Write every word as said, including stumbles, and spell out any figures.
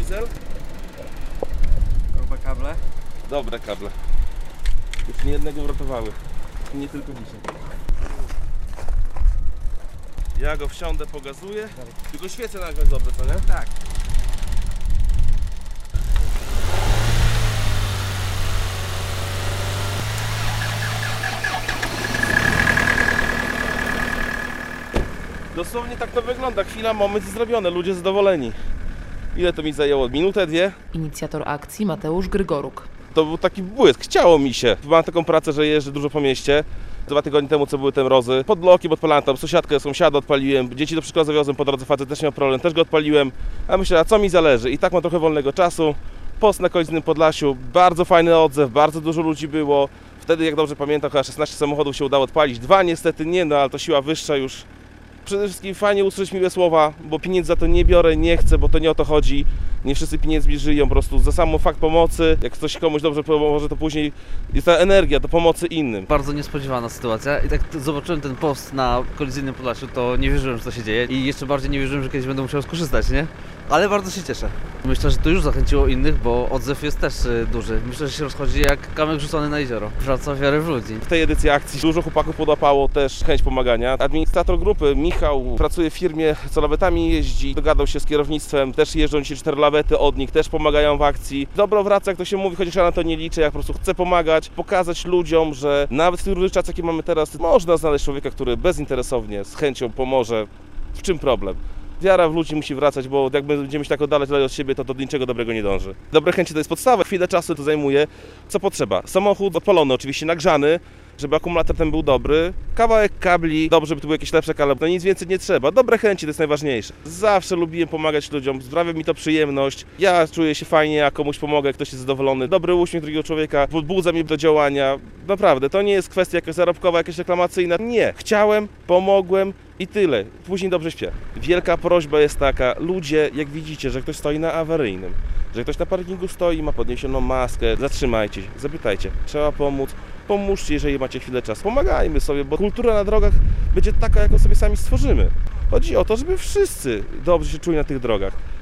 diesel? Grube kable? Dobre kable. Już nie jednego uratowały. Nie tylko dzisiaj. Ja go wsiądę, pogazuję. Tylko świecę nagle dobrze, co nie? Tak. Dosłownie tak to wygląda. Chwila, moment i zrobione. Ludzie zadowoleni. Ile to mi zajęło? Minutę, dwie? Inicjator akcji Mateusz Grygoruk. To był taki błysk. Chciało mi się. Mam taką pracę, że jeżdżę dużo po mieście. Dwa tygodnie temu, co były te mrozy. Pod blokiem odpalałem tam sąsiadkę, sąsiada odpaliłem. Dzieci do przedszkola zawiozłem po drodze, facet też miał problem, też go odpaliłem. A myślę, a co mi zależy? I tak mam trochę wolnego czasu. Post na Kolizyjnym Podlasiu. Bardzo fajny odzew, bardzo dużo ludzi było. Wtedy, jak dobrze pamiętam, chyba szesnaście samochodów się udało odpalić. Dwa niestety nie, no ale to siła wyższa już. Przede wszystkim fajnie usłyszeć miłe słowa, bo pieniędzy za to nie biorę, nie chcę, bo to nie o to chodzi. Nie wszyscy pieniędzmi żyją, po prostu za sam fakt pomocy, jak ktoś komuś dobrze pomoże, to później jest ta energia do pomocy innym. Bardzo niespodziewana sytuacja i tak zobaczyłem ten post na Kolizyjnym Podlasiu, to nie wierzyłem, że to się dzieje i jeszcze bardziej nie wierzyłem, że kiedyś będę musiał skorzystać, nie? Ale bardzo się cieszę. Myślę, że to już zachęciło innych, bo odzew jest też duży. Myślę, że się rozchodzi jak kamyk rzucony na jezioro. Wraca wiarę w ludzi. W tej edycji akcji dużo chłopaków podapało też chęć pomagania. Administrator grupy, Michał, pracuje w firmie, co lawetami jeździ, dogadał się z kierownictwem, też jeżdżą dzisiaj cztery lawety od nich, też pomagają w akcji. Dobro wraca, jak to się mówi, chociaż ja na to nie liczę, jak po prostu chcę pomagać, pokazać ludziom, że nawet w tych różnych czasach, jakie mamy teraz, można znaleźć człowieka, który bezinteresownie, z chęcią pomoże. W czym problem? Wiara w ludzi musi wracać, bo jak będziemy się tak oddalać dalej od siebie, to do niczego dobrego nie dąży. Dobre chęci to jest podstawa, chwilę czasu to zajmuje. Co potrzeba? Samochód odpalony, oczywiście nagrzany, żeby akumulator ten był dobry, kawałek kabli, dobrze by tu były jakieś lepsze kable, no nic więcej nie trzeba. Dobre chęci to jest najważniejsze. Zawsze lubiłem pomagać ludziom, sprawia mi to przyjemność, ja czuję się fajnie, jak komuś pomogę, ktoś jest zadowolony, dobry uśmiech drugiego człowieka, podbudza mnie do działania. Naprawdę, to nie jest kwestia jakaś zarobkowa, jakaś reklamacyjna, nie. Chciałem, pomogłem i tyle. Później dobrze śpię. Wielka prośba jest taka, ludzie, jak widzicie, że ktoś stoi na awaryjnym, że ktoś na parkingu stoi i ma podniesioną maskę, zatrzymajcie się, zapytajcie, trzeba pomóc, pomóżcie, jeżeli macie chwilę czasu, pomagajmy sobie, bo kultura na drogach będzie taka, jaką sobie sami stworzymy. Chodzi o to, żeby wszyscy dobrze się czuli na tych drogach.